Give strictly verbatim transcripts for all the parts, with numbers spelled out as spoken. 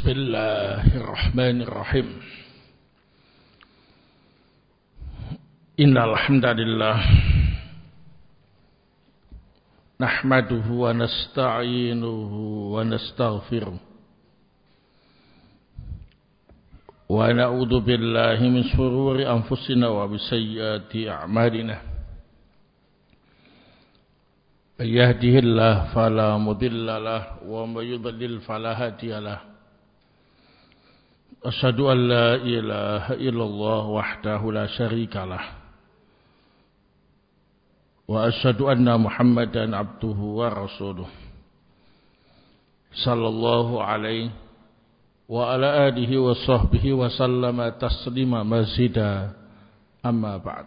Bismillahirrahmanirrahim. Innal hamdalillah nahmaduhu wa nasta'inuhu wa nastaghfiruh wa na'udzu billahi min shururi anfusina wa min sayyiati a'malina. May yahdihillahu fala mudilla lahu wa may yudlil fala hadiya lahu. Asyhadu an la ilaha illallah wahdahu la syarika lah wa asyhadu anna Muhammadan abduhu wa rasuluh sallallahu alaihi wa ala alihi wa sahbihi wa sallama taslima mazida, amma ba'd.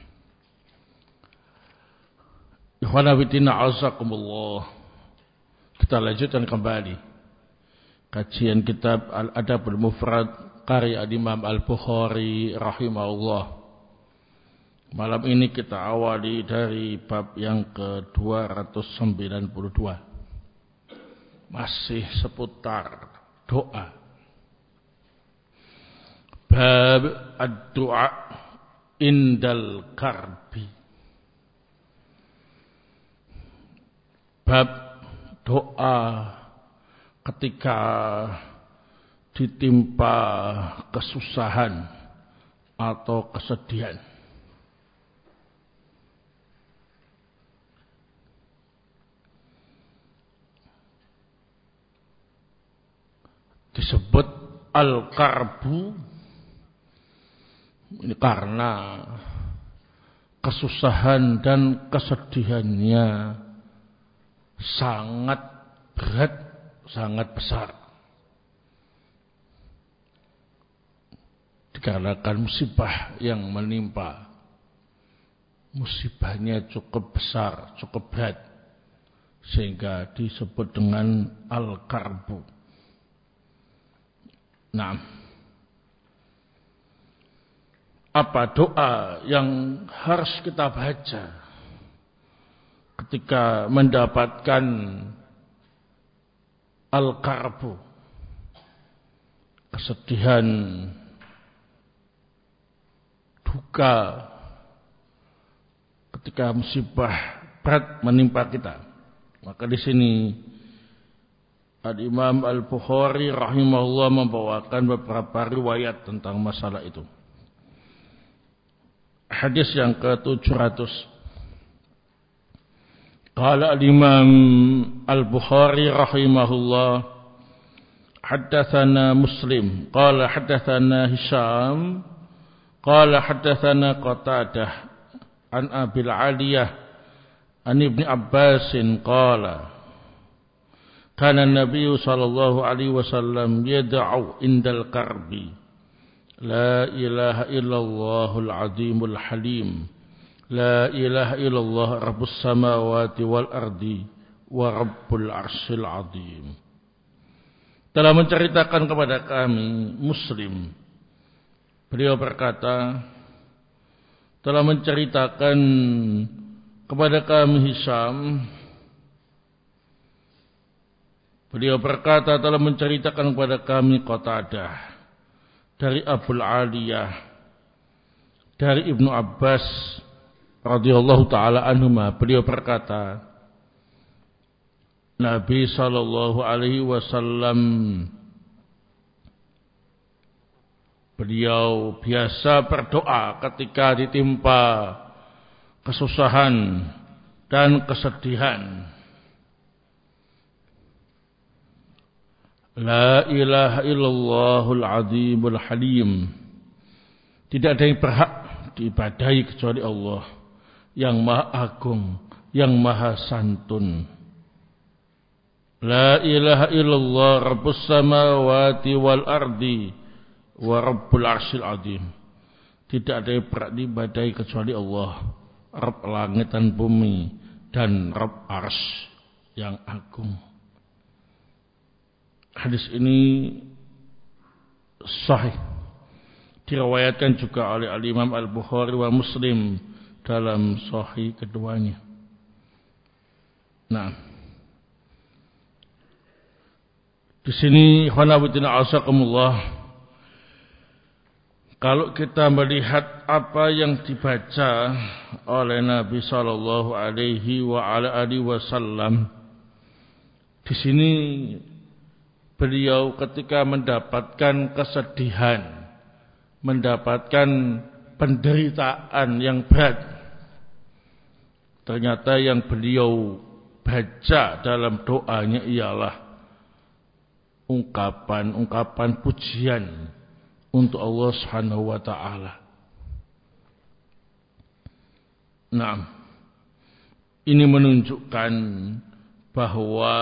Ikhwana fillah azakumullah. Kita lanjutkan kembali kajian kitab Al-Adabul Mufrad karya Imam Al-Bukhari rahimahullah. Malam ini kita awali dari bab yang ke dua ratus sembilan puluh dua. Masih seputar doa. Bab ad-du'a indal karbi. Bab doa ketika ditimpa kesusahan atau kesedihan. Disebut al-karbu ini karena kesusahan dan kesedihannya sangat berat, sangat besar. Dikarenakan musibah yang menimpa, musibahnya cukup besar, cukup berat, sehingga disebut dengan al-karbu. Nah, apa doa yang harus kita baca ketika mendapatkan al-karbu, kesedihan, duka, ketika musibah berat menimpa kita? Maka di sini Al-Imam Al-Bukhari rahimahullah membawakan beberapa riwayat tentang masalah itu. Hadis yang ke tujuh ratus. Qala al-Imam Al-Bukhari rahimahullah, haddatsana Muslim qala haddatsana Hisham qala haddatsana Qatadah an Abil Aliyah an Ibnu Abbas qala kana an-nabiy sallallahu alaihi wasallam yad'u indal karbi la ilaha illallahul azimul halim. La ilaha illallah rabbus samawati wal ardi wa rabbul arsyil azim. Telah menceritakan kepada kami Muslim, beliau berkata, telah menceritakan kepada kami Hisham, beliau berkata telah menceritakan kepada kami Qatadah dari Abul Aliyah dari Ibnu Abbas radhiyallahu ta'ala anhuma, beliau berkata, Nabi sallallahu alaihi wasallam beliau biasa berdoa ketika ditimpa kesusahan dan kesedihan. La ilaha illallahul azimul halim. Tidak ada yang berhak diibadahi kecuali Allah yang maha agung, yang maha santun. La ilaha illallah rabbus samawati wal ardi wa rabbul arsyil azim. Tidak ada yang berhak diibadahi kecuali Allah, Rabb langit dan bumi, dan Rabb arsy yang agung. Hadis ini sahih, diriwayatkan juga oleh Al-Imam Al-Bukhari wa Muslim dalam sahih keduanya. Nah, Di sini khonawidina asakumullah, kalau kita melihat apa yang dibaca oleh Nabi sallallahu alaihi wa ala alihi wasallam, di sini beliau ketika mendapatkan kesedihan, mendapatkan penderitaan yang berat, ternyata yang beliau baca dalam doanya ialah ungkapan-ungkapan pujian untuk Allah Subhanahu wa taala. Nah, ini menunjukkan bahwa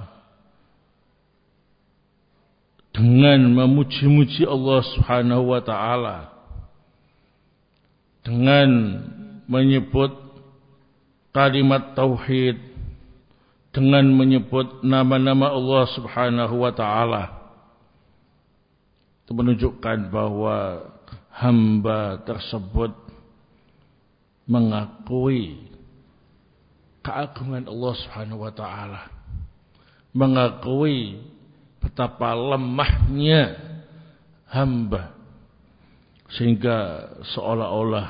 dengan memuji-muji Allah Subhanahu wa taala, dengan menyebut kalimat tauhid, dengan menyebut nama-nama Allah Subhanahu wa taala, itu menunjukkan bahwa hamba tersebut mengakui keagungan Allah Subhanahu wa taala, mengakui betapa lemahnya hamba, sehingga seolah-olah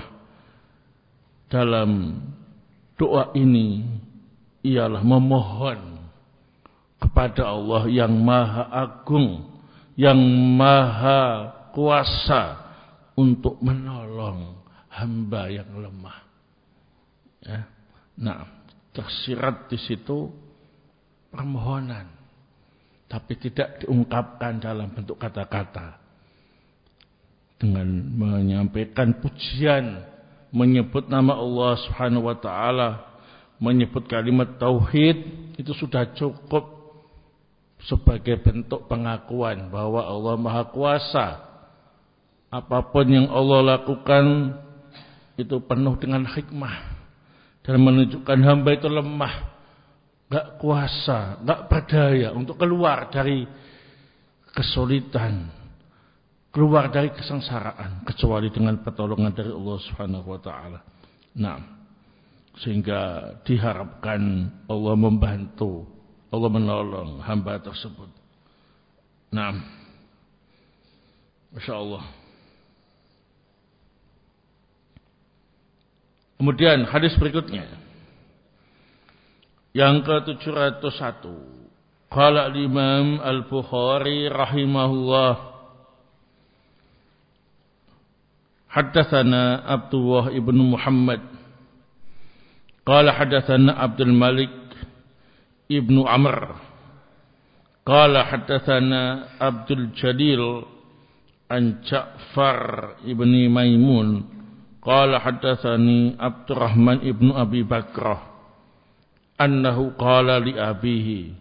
dalam doa ini ialah memohon kepada Allah yang maha agung, yang maha kuasa untuk menolong hamba yang lemah. Ya. Nah, tersirat di situ permohonan, tapi tidak diungkapkan dalam bentuk kata-kata. Dengan menyampaikan pujian, menyebut nama Allah Subhanahu wa taala, menyebut kalimat tauhid, itu sudah cukup sebagai bentuk pengakuan bahwa Allah Maha Kuasa. Apapun yang Allah lakukan itu penuh dengan hikmah dan menunjukkan hamba itu lemah, gak kuasa, gak berdaya untuk keluar dari kesulitan, keluar dari kesengsaraan, kecuali dengan pertolongan dari Allah Subhanahu wa taala. Nah, sehingga diharapkan Allah membantu, Allah menolong hamba tersebut. Nah, Masya Allah. Kemudian hadis berikutnya yang ke tujuh ratus satu, qala al-Imam Al-Bukhari rahimahullah, haddatsana Abdullah ibnu Muhammad qala haddatsana Abdul Malik ibnu Amr qala haddatsana Abdul Jalil an Ja'far ibni Maimun qala haddatsani Abdurrahman ibnu Abi Bakrah annahu qala li abihi.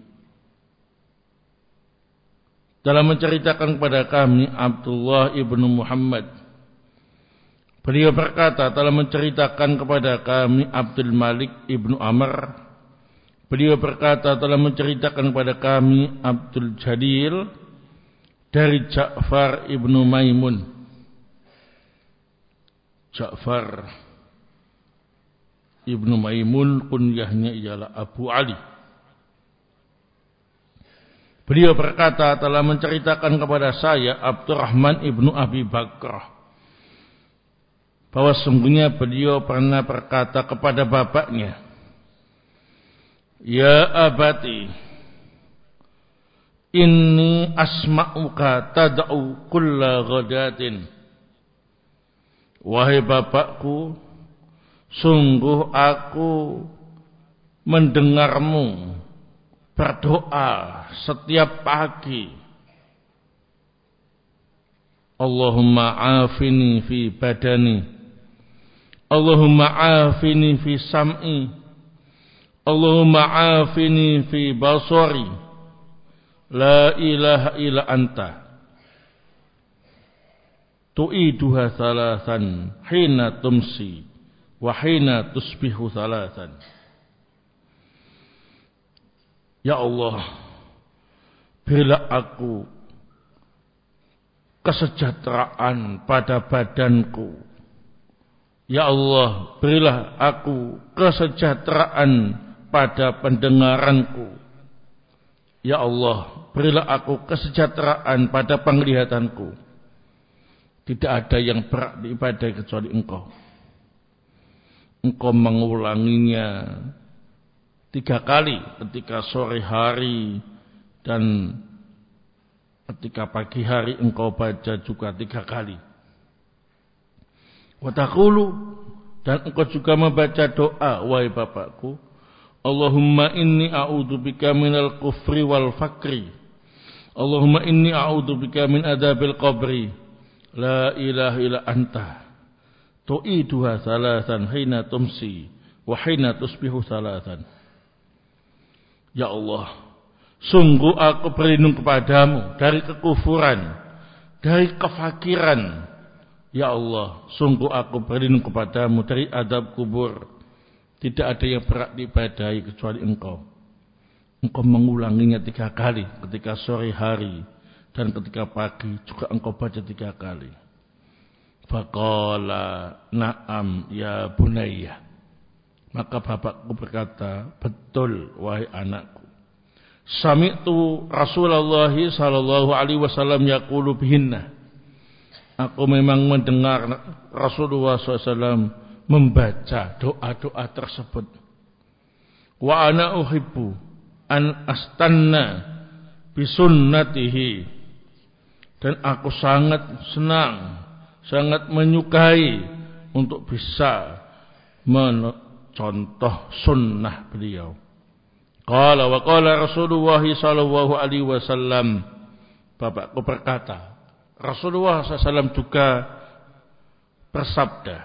Dalam menceritakan kepada kami Abdullah ibnu Muhammad, beliau berkata dalam menceritakan kepada kami Abdul Malik ibnu Amr, beliau berkata dalam menceritakan kepada kami Abdul Jalil dari Ja'far ibnu Maimun. Ja'far ibnu Maimun kunyahnya ialah Abu Ali. Beliau berkata telah menceritakan kepada saya Abdurrahman ibnu Abi Bakrah bahwa sungguhnya beliau pernah berkata kepada bapaknya, ya abati, inni asma'uka tad'u kulla ghadatin. Wahai bapakku, sungguh aku mendengarmu berdoa setiap pagi. Allahumma afini fi badani, Allahumma afini fi sam'i, Allahumma afini fi basari, la ilaha illa anta. Tu'iduha thalathan hina tumsi wa hina tusbihu thalathan. Ya Allah, berilah aku kesejahteraan pada badanku. Ya Allah, berilah aku kesejahteraan pada pendengaranku. Ya Allah, berilah aku kesejahteraan pada penglihatanku. Tidak ada yang berhak diibadahi kecuali Engkau. Engkau mengulanginya tiga kali ketika sore hari dan ketika pagi hari Engkau baca juga tiga kali. Wa taqulu, dan Engkau juga membaca doa, wahai Bapakku, Allahumma inni a'udzubika minal kufri wal fakri. Allahumma inni a'udzubika min adabil qabri. La ilaha illa anta. Tu'iduha salasan hina tumsi wa hina tusbihu salasan. Ya Allah, sungguh aku berlindung kepadamu dari kekufuran, dari kefakiran. Ya Allah, sungguh aku berlindung kepadamu dari adab kubur. Tidak ada yang berhak diibadahi kecuali Engkau. Engkau mengulanginya tiga kali ketika sore hari dan ketika pagi juga Engkau baca tiga kali. Faqala na'am ya bunayya. Maka bapakku berkata, betul wahai anakku. Sami'tu Rasulullah sallallahu alaihi wasallam yaqulu bihinna. Aku memang mendengar Rasulullah sallallahu alaihi wasallam membaca doa-doa tersebut. Wa ana uhibbu an astanna bisunnatihi, dan aku sangat senang, sangat menyukai untuk bisa mencontoh sunnah beliau. Qala wa qala Rasulullah sallallahu alaihi wasallam, bapakku berkata, Rasulullah sallallahu alaihi wasallam juga bersabda,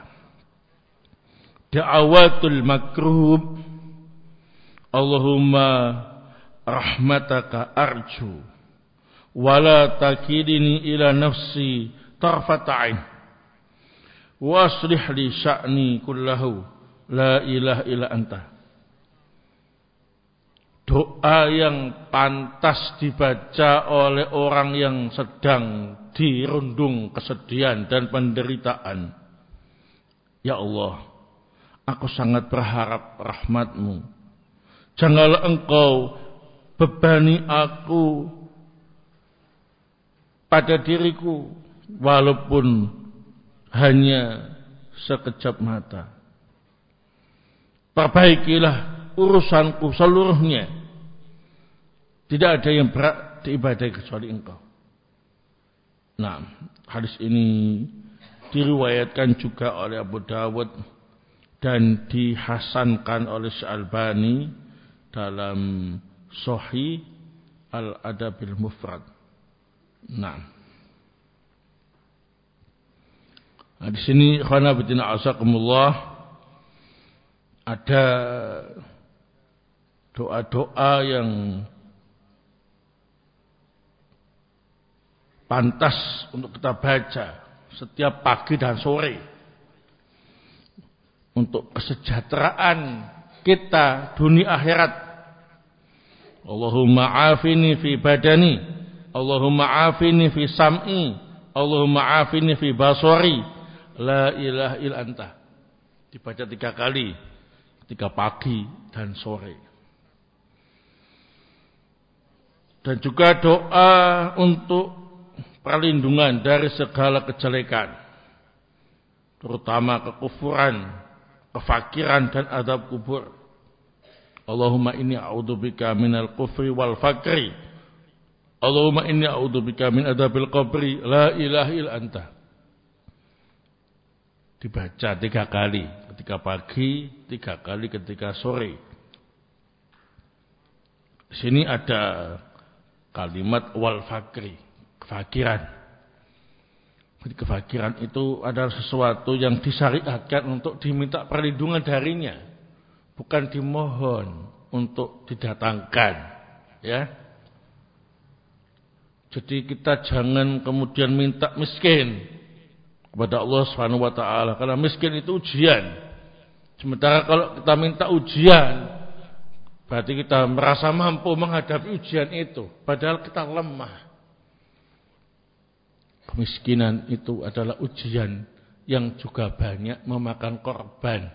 da'awatul makrub, Allahumma rahmataka arju wala takidini ila nafsi tarfata'in wa aslih li sya'ni kullahu la ilaha illa anta. Doa yang pantas dibaca oleh orang yang sedang dirundung kesedihan dan penderitaan. Ya Allah, aku sangat berharap rahmat-Mu. Janganlah Engkau bebani aku pada diriku walaupun hanya sekejap mata. Perbaikilah urusanku seluruhnya. Tidak ada yang berhak diibadahi kecuali Engkau. Nah, hadis ini diriwayatkan juga oleh Abu Dawud dan dihasankan oleh Syalbani dalam Sahih Al-Adabil Mufrad. Nah, nah di sini khana bitina asakumullah ada doa-doa yang pantas untuk kita baca setiap pagi dan sore untuk kesejahteraan kita dunia akhirat. Allahumma afini fi badani, Allahumma afini fi sam'i, Allahumma afini fi basari, la ilaha illa anta. Dibaca tiga kali, ketika pagi dan sore. Dan juga doa untuk perlindungan dari segala kejelekan, terutama kekufuran, kefakiran dan azab kubur. Allahumma inni a'udzubika minal kufri wal fakri. Allahumma inni a'udzubika min adzabil qabri, la ilaha illa anta. Dibaca tiga kali, ketika pagi, tiga kali ketika sore. Di sini ada kalimat wal fakri, kefakiran. Kefakiran itu adalah sesuatu yang disyariatkan untuk diminta perlindungan darinya, bukan dimohon untuk didatangkan, ya. Jadi kita jangan kemudian minta miskin kepada Allah Subhanahu wa taala, karena miskin itu ujian. Sementara kalau kita minta ujian, berarti kita merasa mampu menghadapi ujian itu, padahal kita lemah. Kemiskinan itu adalah ujian yang juga banyak memakan korban.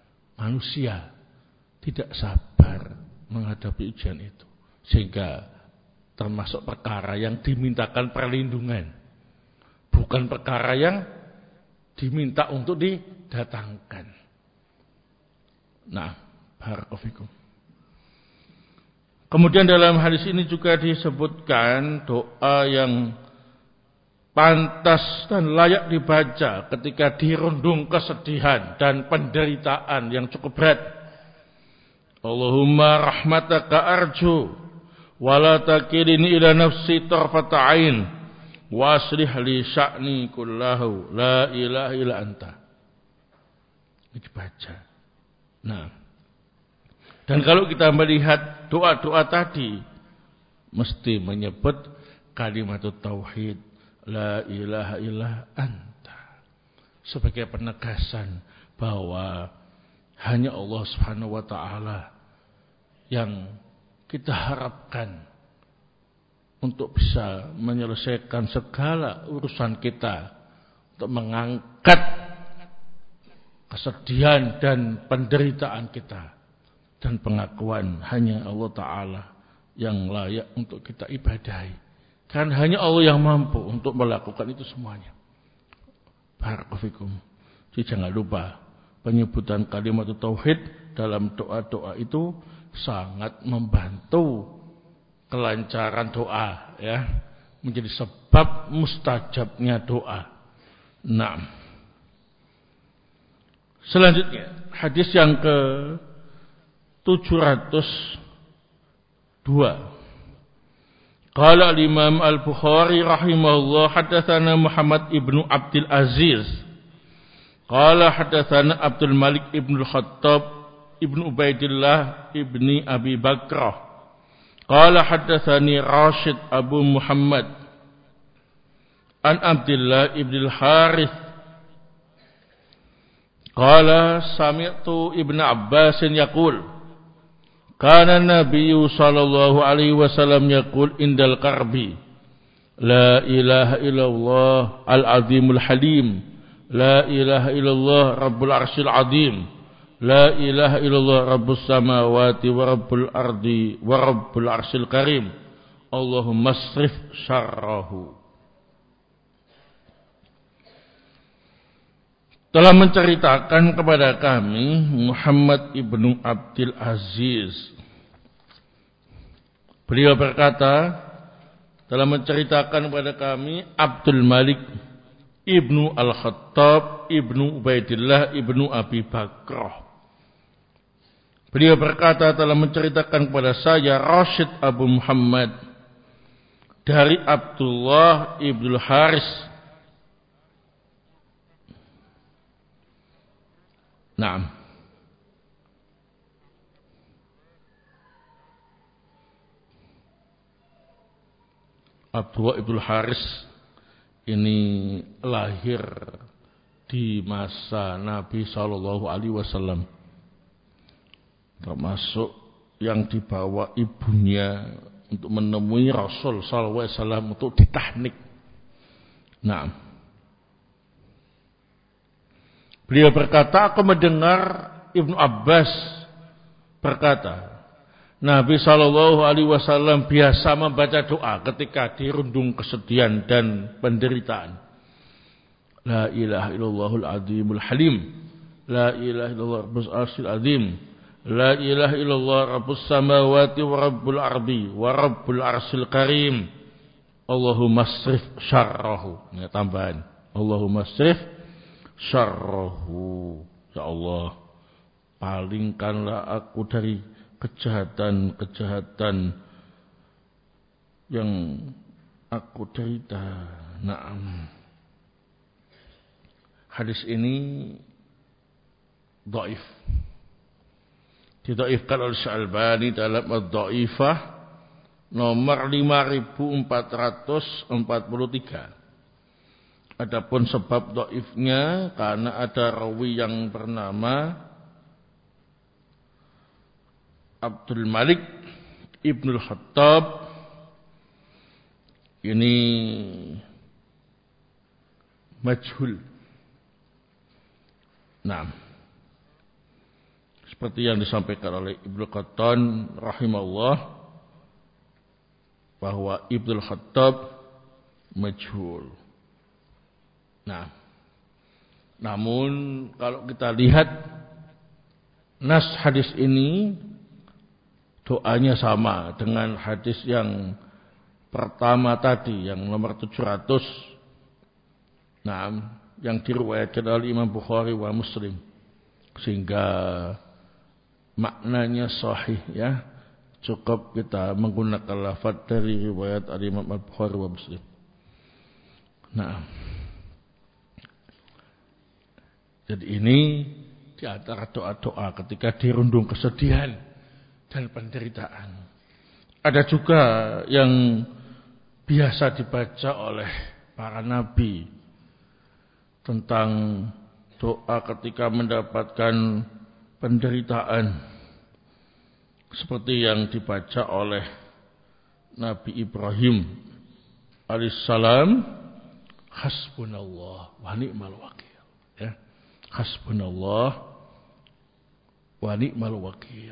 Manusia tidak sabar menghadapi ujian itu, sehingga termasuk perkara yang dimintakan perlindungan, bukan perkara yang diminta untuk didatangkan. Nah, barakallahu fikum. Kemudian dalam hadis ini juga disebutkan doa yang pantas dan layak dibaca ketika dirundung kesedihan dan penderitaan yang cukup berat. Allahumma rahmataka arju wala takilini ila nafsi tarfata ain waslih li sya'ni kullahu la ilaha illa anta. Ini dibaca. Nah, dan kalau kita melihat doa-doa tadi mesti menyebut kalimat tauhid la ilaha illa anta sebagai penegasan bahwa hanya Allah Subhanahu wa taala yang kita harapkan untuk bisa menyelesaikan segala urusan kita, untuk mengangkat kesedihan dan penderitaan kita, dan pengakuan hanya Allah Ta'ala yang layak untuk kita ibadahi. Kan hanya Allah yang mampu untuk melakukan itu semuanya. Barakallahu fikum. Jadi jangan lupa penyebutan kalimat tauhid dalam doa-doa itu sangat membantu kelancaran doa, ya, menjadi sebab mustajabnya doa. Nah, selanjutnya hadis yang ke tujuh ratus dua. Qala al-Imam Al-Bukhari rahimahullah hadatsana Muhammad ibnu Abdul Aziz. Qala hadatsana Abdul Malik ibnu Khattab ibnu Ubaidillah ibni Abi Bakrah. Qala hadatsani Rashid Abu Muhammad an Abdullah ibn al-Harith. Qala sami'tu Ibnu Abbas yaqul kana Nabiyyu sallallahu alaihi wasallam yaqul indal karbi la ilaha illallah al-azimul halim la ilaha illallah rabbul arsyil azim la ilaha illallah rabbus samawati wa rabbul ardi wa rabbul arsyil karim Allahumma asrif syarrahu. Telah menceritakan kepada kami Muhammad ibnu Abdul Aziz. Beliau berkata, telah menceritakan kepada kami Abdul Malik ibnu Al-Khattab ibnu Ubaidillah ibnu Abi Bakrah. Beliau berkata, telah menceritakan kepada saya Rashid Abu Muhammad dari Abdullah ibnu Haris. Naam. Abdullah ibnu Haris ini lahir di masa Nabi sallallahu alaihi wasallam, termasuk yang dibawa ibunya untuk menemui Rasul sallallahu alaihi wasallam untuk ditahnik. Naam. Beliau berkata, aku mendengar Ibnu Abbas berkata, Nabi sallallahu alaihi wasallam biasa membaca doa ketika dirundung kesedihan dan penderitaan. La ilaha illallahul azimul halim, la ilaha illallah rabbus arsyil azim, la ilaha illallah rabbus samawati wa rabbul ardi wa rabbul arsyil karim. Allahumma asrif syarrahu. Ya, tambahan. Allahumma asrif syarrahu. Ya Allah, palingkanlah aku dari kejahatan-kejahatan yang aku derita. Naam. Hadis ini dhaif. Didhaifkan oleh Syalbani dalam Ad-Dhaifah nomor lima ribu empat ratus empat puluh tiga. Adapun sebab dhaifnya karena ada rawi yang bernama Abdul Malik Ibnul Khattab. Ini majhul. Nah, seperti yang disampaikan oleh Ibnu Qattan rahimahullah, bahwa Ibnu Khattab majhul. Nah, namun kalau kita lihat nas hadis ini, doanya sama dengan hadis yang pertama tadi, yang nomor tujuh ratus. Nah, yang diriwayatkan oleh Imam Bukhari wa Muslim, sehingga maknanya sahih ya. Cukup kita menggunakan lafaz dari riwayat Imam Bukhari wa Muslim. Nah, jadi ini di antara doa-doa ketika dirundung kesedihan dan penderitaan. Ada juga yang biasa dibaca oleh para nabi tentang doa ketika mendapatkan penderitaan, seperti yang dibaca oleh Nabi Ibrahim alaihissalam, hasbunallah wa ni'mal wakil. Ya, hasbunallah wa ni'mal wakil.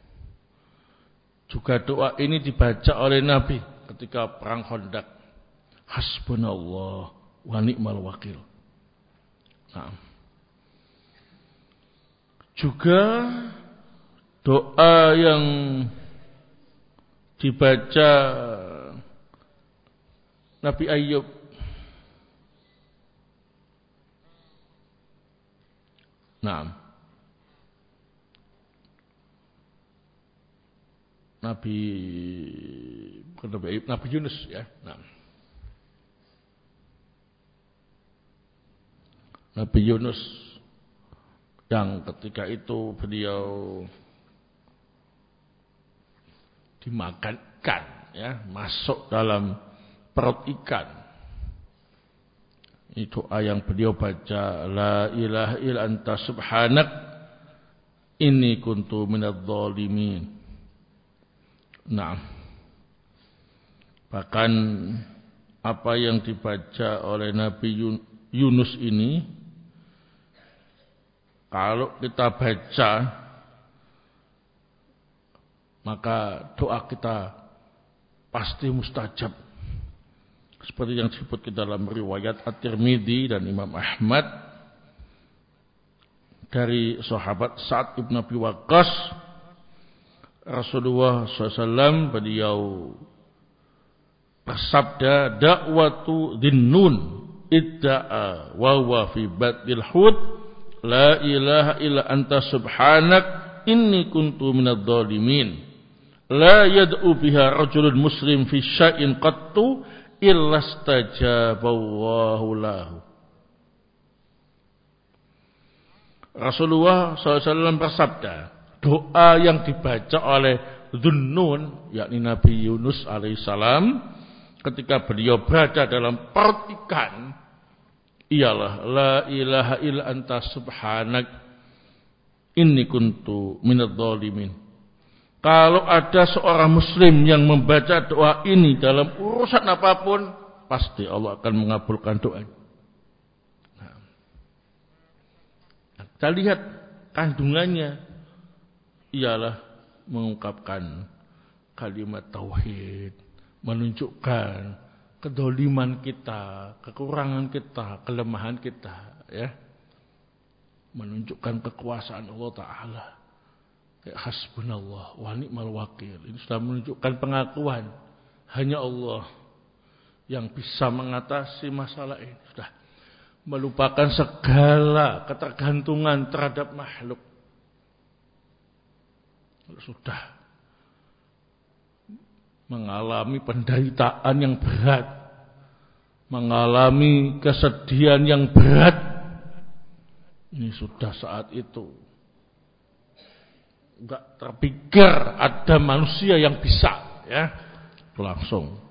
Juga doa ini dibaca oleh Nabi ketika perang Khandaq, hasbunallah wa ni'mal wakil. Nah, juga doa yang dibaca Nabi Ayub, nah, Nabi bukan Nabi Ayub, Nabi Yunus ya. Nah, Nabi Yunus yang ketika itu beliau dimakankan ya, masuk dalam perut ikan. Itu doa yang beliau baca, la ilaha illa anta subhanak inni kuntu minadh dhalimin. Nah, bahkan apa yang dibaca oleh Nabi Yunus ini, kalau kita baca, maka doa kita pasti mustajab. Seperti yang disebut dalam riwayat At-Tirmidzi dan Imam Ahmad dari sahabat Sa'ad ibn Abi Waqqas, Rasulullah shallallahu alaihi wasallam beliau bersabda, dakwatu dhinnun idda'a wa huwa fi batnil hut la ilaha illa anta subhanak inni kuntu minadh dhalimin. La yad'u biha rajulun muslim fi syai'in qattu illa stajaballahu lahu. Rasulullah shallallahu alaihi wasallam bersabda, doa yang dibaca oleh Dhunnun, yakni Nabi Yunus alaihissalam, ketika beliau berada dalam perut ikan, ialah la ilaha illa anta subhanak inni kuntu minadh dhalimin. Kalau ada seorang muslim yang membaca doa ini dalam urusan apapun, pasti Allah akan mengabulkan doa. Nah, kita lihat kandungannya ialah mengungkapkan kalimat tauhid, menunjukkan kedoliman kita, kekurangan kita, kelemahan kita, ya, menunjukkan kekuasaan Allah Ta'ala. Ya, hasbunallah wa ni'mal wakil. Ini sudah menunjukkan pengakuan hanya Allah yang bisa mengatasi masalah ini. Sudah melupakan segala ketergantungan terhadap makhluk. Sudah mengalami penderitaan yang berat, mengalami kesedihan yang berat. Ini sudah saat itu enggak terpikir ada manusia yang bisa, ya, langsung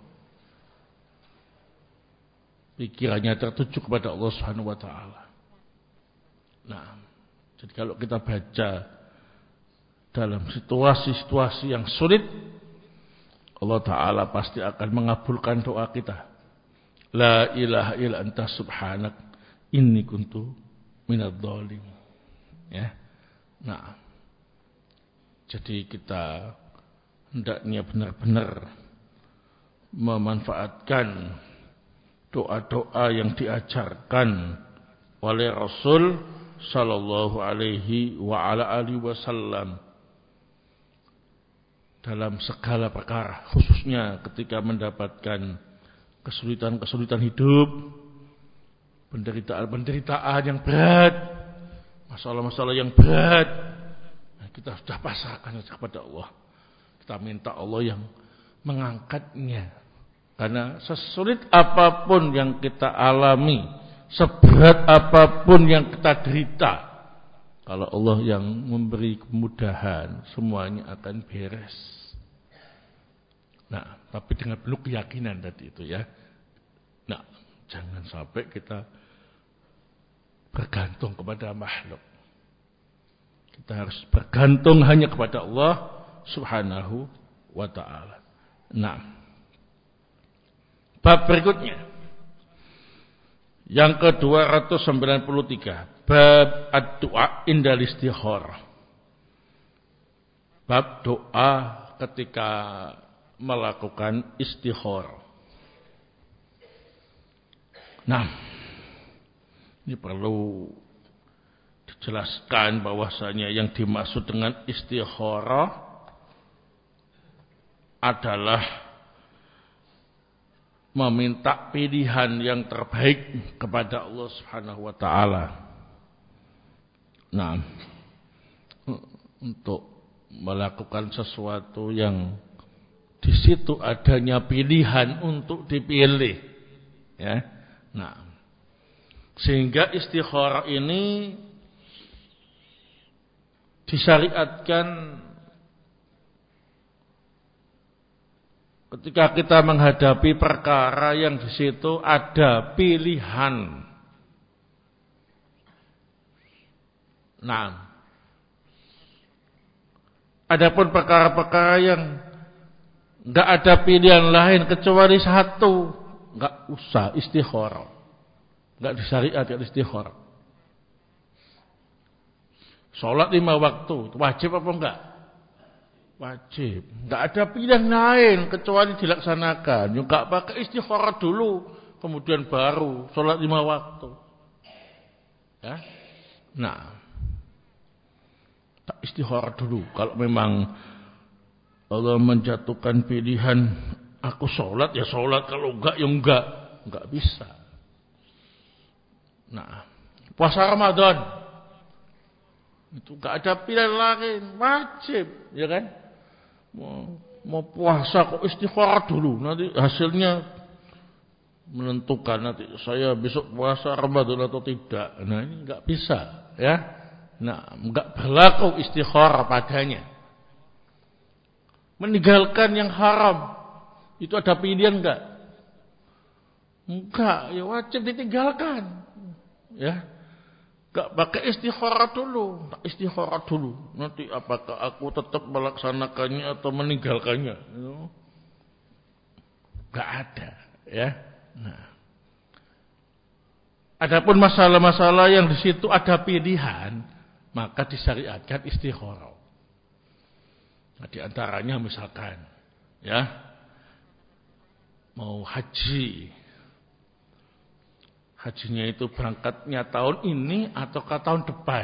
pikirannya tertuju kepada Allah Subhanahu wa taala. Nah, jadi kalau kita baca dalam situasi-situasi yang sulit, Allah Ta'ala pasti akan mengabulkan doa kita. La ilaha illa anta subhanak inni kuntu minadh dhalimin. Ya. Nah, jadi kita hendaknya benar-benar memanfaatkan doa-doa yang diajarkan oleh Rasul sallallahu alaihi wa ala alihi wasallam dalam segala perkara, khususnya ketika mendapatkan kesulitan-kesulitan hidup, penderitaan-penderitaan yang berat, masalah-masalah yang berat, nah, kita sudah pasrahkan kepada Allah. Kita minta Allah yang mengangkatnya. Karena sesulit apapun yang kita alami, seberat apapun yang kita derita, kalau Allah yang memberi kemudahan, semuanya akan beres. Nah, tapi dengan penuh keyakinan tadi itu ya. Nah, jangan sampai kita bergantung kepada makhluk. Kita harus bergantung hanya kepada Allah Subhanahu wa ta'ala. Nah, bab berikutnya yang ke dua ratus sembilan puluh tiga, bab ad-du'a indal istikharah. Bab doa ketika melakukan istikharah. Nah, ini perlu dijelaskan bahwasanya yang dimaksud dengan istikharah adalah meminta pilihan yang terbaik kepada Allah Subhanahu wa taala. Nah, untuk melakukan sesuatu yang di situ adanya pilihan untuk dipilih, ya. Nah, sehingga istikharah ini disyariatkan ketika kita menghadapi perkara yang di situ ada pilihan. Nah, adapun perkara-perkara yang enggak ada pilihan lain kecuali satu, enggak usah istikharah. Enggak disyariatkan istikharah. Salat lima waktu, wajib apa enggak? Wajib. Enggak ada pilihan lain kecuali dilaksanakan. Enggak pakai istikharah dulu, kemudian baru salat lima waktu. Ya. Nah, tak istikharah dulu. Kalau memang Allah menjatuhkan pilihan, aku sholat ya sholat, kalau enggak ya enggak, enggak bisa. Nah, puasa Ramadan itu enggak ada pilihan lain, wajib, ya kan? Mau, mau puasa kok istikharah dulu, nanti hasilnya menentukan nanti saya besok puasa Ramadan atau tidak. Nah, ini enggak bisa, ya. Nah, enggak berlaku istikharah padanya. Meninggalkan yang haram itu ada pilihan enggak? Enggak, ya wajib ditinggalkan. Ya. Enggak pakai istikharah dulu, tak istikharah dulu. Nanti apakah aku tetap melaksanakannya atau meninggalkannya? Enggak ada, ya. Nah. Adapun masalah-masalah yang di situ ada pilihan, maka disyariatkan istikharah. Nah, di antaranya misalkan, ya, mau haji, hajinya itu berangkatnya tahun ini ataukah tahun depan.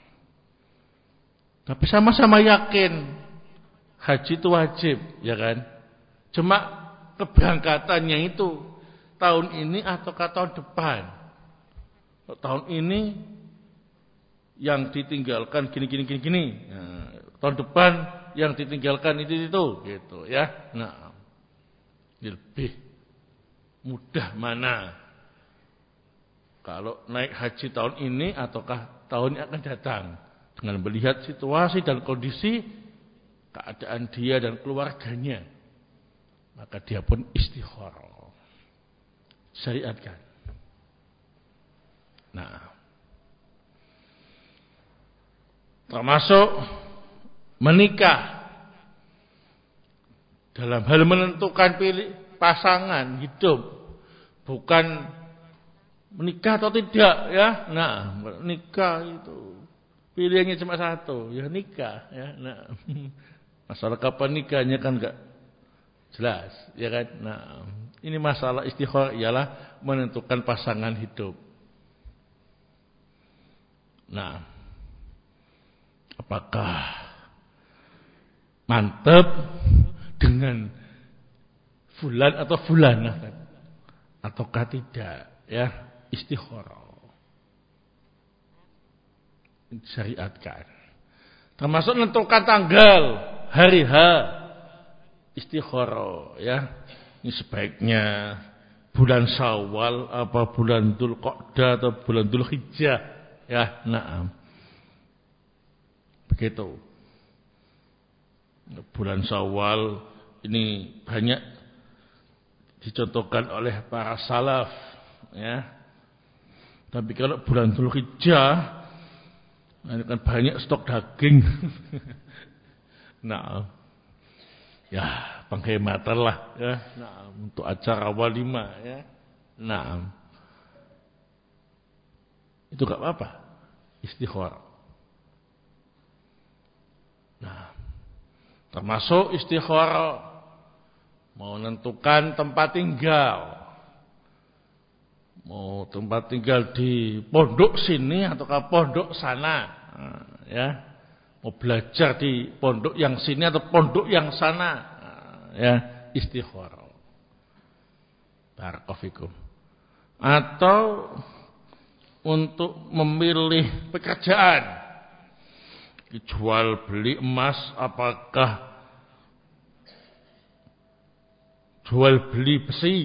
Tapi sama-sama yakin haji itu wajib, ya kan? Cuma keberangkatannya itu tahun ini ataukah tahun depan. Tahun ini yang ditinggalkan gini gini gini gini. Nah, tahun depan yang ditinggalkan itu itu gitu ya. Nah, lebih mudah mana kalau naik haji tahun ini ataukah tahun yang akan datang, dengan melihat situasi dan kondisi keadaan dia dan keluarganya, maka dia pun istikharah. Syariatkan. Nah, termasuk menikah, dalam hal menentukan pilih pasangan hidup, bukan menikah atau tidak, ya. Nah, menikah itu pilihannya cuma satu, ya nikah, ya. Nah, masalah kapan nikahnya kan enggak Jelas, ya kan? Nah, ini masalah istikharah ialah menentukan pasangan hidup. Nah, apakah mantap dengan fulan atau fulanah ataukah tidak, ya, istikharah syariatkan. Termasuk menentukan tanggal, hari H istikharah, ya. Ini sebaiknya bulan Syawal apa bulan Dzulqa'dah atau bulan Dzulhijjah, ya. Nah, begitu. Bulan Syawal ini banyak dicontohkan oleh para salaf, ya. Tapi kalau bulan Dzulhijjah ini kan banyak stok daging. Nah, ya penghematan lah, ya. Nah, untuk acara walimah, ya. Nah, itu gak apa-apa, istikharah. Nah, termasuk istikharah mau menentukan tempat tinggal. Mau tempat tinggal di pondok sini ataukah pondok sana, nah, ya. Mau belajar di pondok yang sini atau pondok yang sana, nah, ya, istikharah. Barakallahu fikum. Atau untuk memilih pekerjaan, jual beli emas, apakah jual beli besi.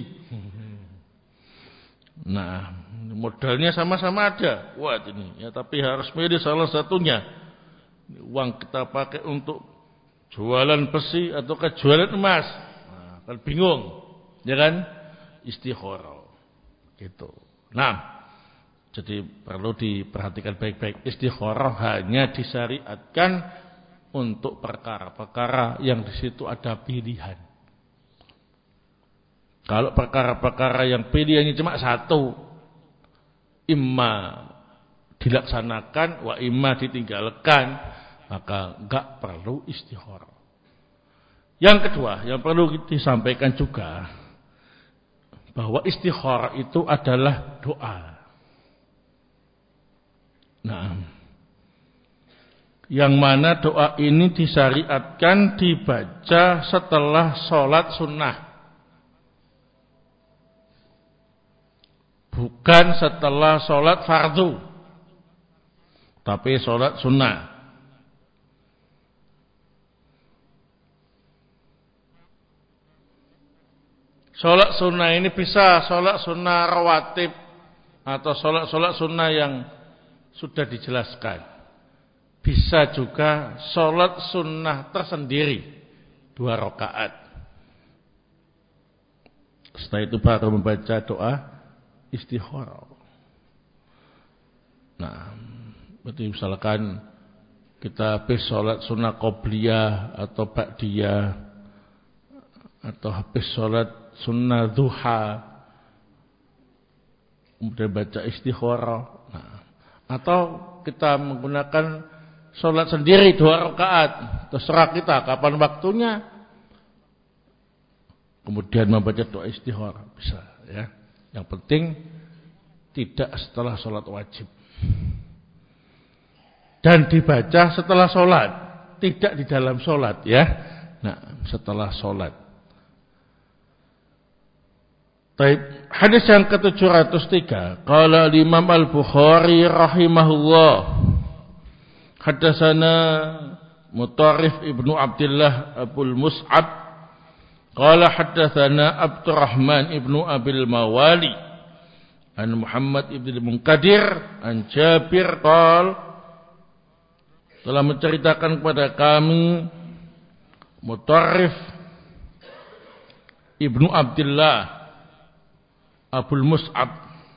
Nah, modalnya sama-sama ada. Wah, ini ya, tapi harus milih salah satunya. Uang kita pakai untuk jualan besi atau jualan emas. Nah, kan bingung, ya kan? Istikharah. Gitu. Nah, jadi perlu diperhatikan baik-baik. Istikharah hanya disyariatkan untuk perkara-perkara yang di situ ada pilihan. Kalau perkara-perkara yang pilihannya cuma satu, imma dilaksanakan, wa imma ditinggalkan, maka enggak perlu istikharah. Yang kedua, yang perlu disampaikan juga, bahwa istikharah itu adalah doa. Nah, yang mana doa ini disyariatkan dibaca setelah sholat sunnah. Bukan setelah sholat fardu, tapi sholat sunnah. Sholat sunnah ini bisa sholat sunnah rawatib atau sholat-sholat sunnah yang sudah dijelaskan. Bisa juga sholat sunnah tersendiri, dua rakaat. Setelah itu baru membaca doa istikharah. Nah, berarti misalkan kita habis sholat sunnah qobliyah atau ba'diyah, atau habis sholat sunnah duha, kemudian baca istikharah. Nah, atau kita menggunakan sholat sendiri dua rakaat, terserah kita kapan waktunya, kemudian membaca doa istikharah bisa, ya. Yang penting tidak setelah sholat wajib. Dan dibaca setelah sholat, tidak di dalam sholat, ya. Nah, setelah sholat. Baik, hadis yang ke tujuh ratus tiga. Qala Imam Al-Bukhari rahimahullah, hadatsana Mutarrif ibnu Abdullah Abul Mus'ab qala haddatsana Abdurrahman ibnu Abil Mawali an Muhammad ibnu Munkadir an Jabir qala telah menceritakan kepada kami Mutarrif ibnu Abdullah Abul Mus'ab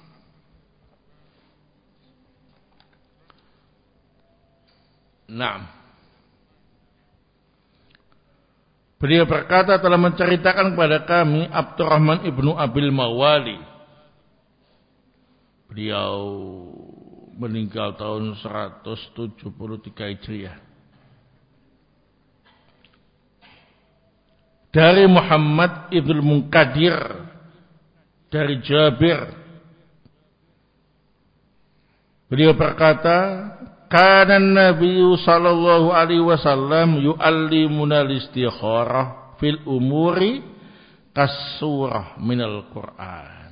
Naam. Beliau berkata telah menceritakan kepada kami Abdurrahman ibnu Abil Mawali. Beliau meninggal tahun seratus tujuh puluh tiga Hijriah. dari Muhammad ibn Munkadir dari Jabir, beliau berkata, kana Nabi sallallahu alaihi wasallam yu'allimuna al-istikharah fil umuri kasurah minal Qur'an.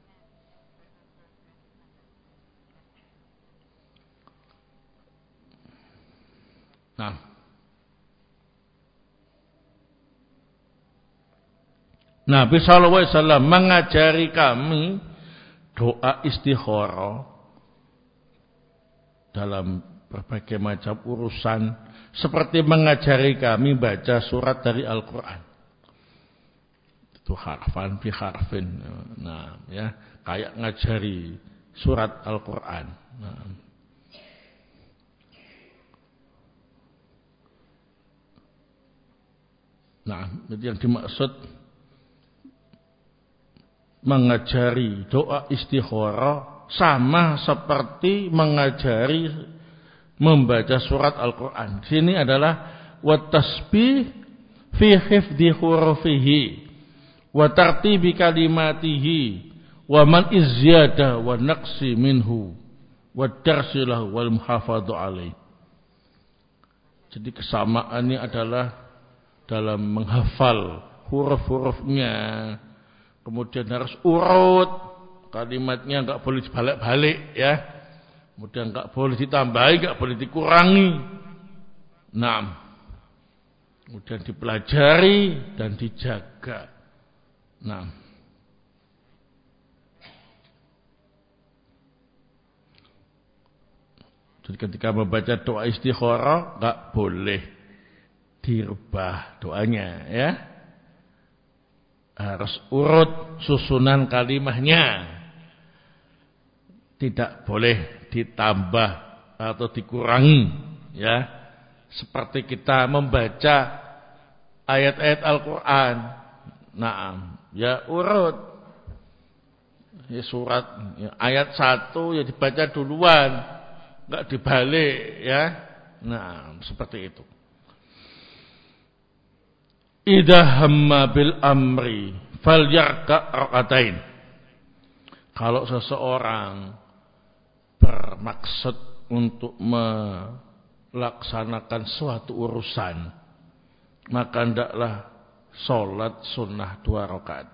Nah, Nabi sallallahu alaihi wasallam mengajari kami doa istikharah dalam berbagai macam urusan, seperti mengajari kami baca surat dari Al-Quran. Itu harfan bi harfin. Nah, ya, kayak ngajari surat Al-Quran. Nah. Nah, itu yang dimaksud mengajari doa istikharah sama seperti mengajari membaca surat Al-Quran. Sini adalah wa tasbih fi hifdhi hurufihi wa tartibi kalimatihi wa man izyada wa naqsi minhu wa darsilah wal muhafadhu alaih. Jadi kesamaannya adalah dalam menghafal huruf-hurufnya, kemudian harus urut kalimatnya, enggak boleh dibalik-balik ya. Kemudian enggak boleh ditambahi, enggak boleh dikurangi. Nah, kemudian dipelajari dan dijaga. Nah, jadi ketika membaca doa istikharah enggak boleh dirubah doanya ya. Harus urut susunan kalimahnya. Tidak boleh ditambah atau dikurangi ya. Seperti kita membaca ayat-ayat Al-Qur'an. Nah, ya urut. Ya surat ya, ayat satu ya dibaca duluan, enggak dibalik ya. Nah, seperti itu. Idza hamma bil amri falyarka rakaatain. Kalau seseorang bermaksud untuk melaksanakan suatu urusan, maka hendaklah salat sunnah dua rakaat.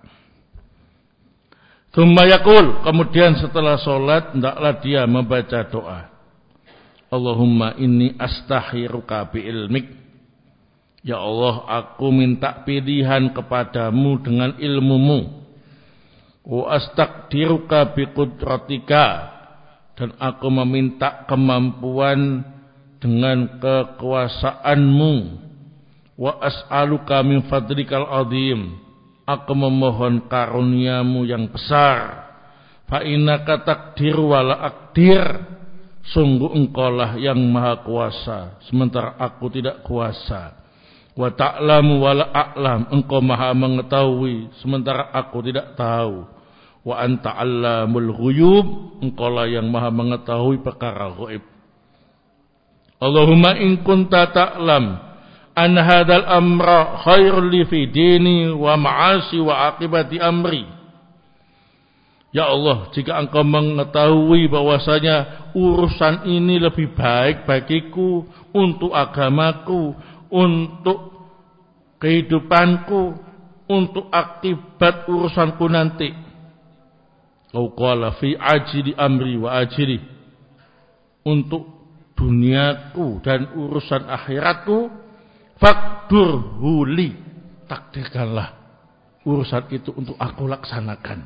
Tsumma yaqul, kemudian setelah salat hendaklah dia membaca doa. Allahumma inni astahiruka bi ilmik. Ya Allah, aku minta pilihan kepadamu dengan ilmumu. Wa astaqdiruka bi qudratika, dan aku meminta kemampuan dengan kekuasaanmu. Wa as'aluka min fadlikal azim, aku memohon karuniamu yang besar. Fa innaka taqdiru wa la aqdir, sungguh engkaulah yang maha kuasa sementara aku tidak kuasa. Wa ta'lamu wa la a'lam, engkau maha mengetahui sementara aku tidak tahu. Wa anta 'allamul ghuyub, engkaulah yang maha mengetahui perkara gaib. Allahumma in kunta ta'lam an hadzal amra khairul li fi dini wa ma'asi wa aqibati amri. Ya Allah, jika engkau mengetahui bahwasanya urusan ini lebih baik bagiku, untuk agamaku, untuk kehidupanku, untuk akibat urusanku nanti. Kau qala fi ajli amri wa ajli, untuk duniaku dan urusan akhiratku, faqdur huli, takdirkanlah urusan itu untuk aku laksanakan.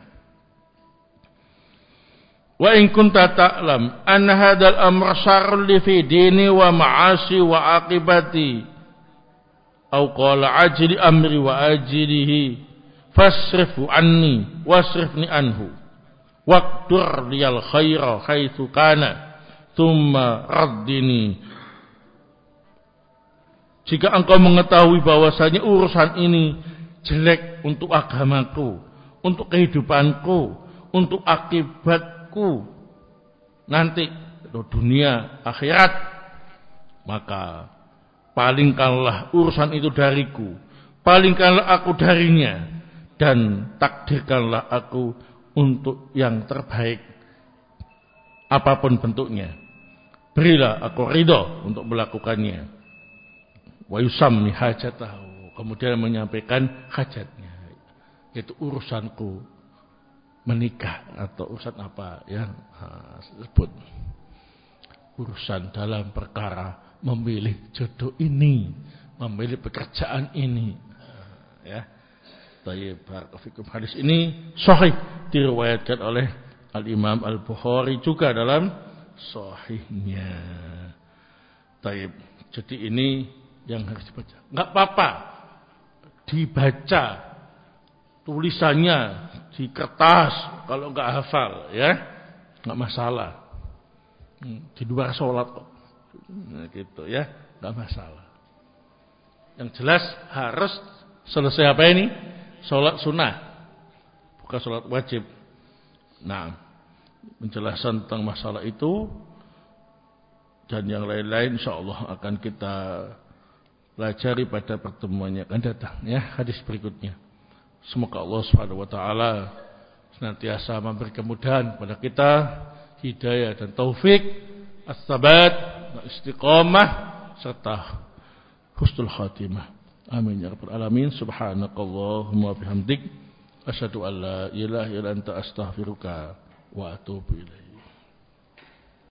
Wa in kunta ta'lam an hadzal amra syarrun li fi dini wa ma'asi wa aqibati, au qala ajli amri wa ajlihi, fasrifu anni wasrifni anhu waqdur liyal khaira haitsu kana thumma raddini. Jika engkau mengetahui bahwasanya urusan ini jelek untuk agamaku, untuk kehidupanku, untuk akibatku nanti dunia akhirat, maka palingkanlah urusan itu dariku, palingkanlah aku darinya, dan takdirkanlah aku untuk yang terbaik apapun bentuknya. Berilah aku ridho untuk melakukannya. Wa yusammi hajatahu, kemudian menyampaikan hajatnya, yaitu urusanku menikah atau urusan apa ya, sebut urusan dalam perkara memilih jodoh ini, memilih pekerjaan ini, ya. Tayyib, barakallahu. Hadis ini sahih, diriwayatkan oleh Al-Imam Al-Bukhari juga dalam sahihnya. Tayyib. Jadi ini yang harus dibaca. Enggak apa-apa dibaca tulisannya di kertas kalau enggak hafal, ya. Enggak masalah. Di luar sholat kok. Nah, gitu ya, enggak masalah. Yang jelas harus selesai apa ini? Sholat sunnah, bukan sholat wajib. Nah, penjelasan tentang masalah itu dan yang lain-lain insyaallah akan kita pelajari pada pertemuan yang akan datang, ya, hadis berikutnya. Semoga Allah Subhanahu wa taala senantiasa memberi kemudahan kepada kita, hidayah dan taufik, as-sabat, istiqamah serta husnul khatimah. Amin ya rabbal alamin. Subhanakallahumma wa bihamdik asyhadu an la ilaha illa anta astaghfiruka wa atubu ilaik.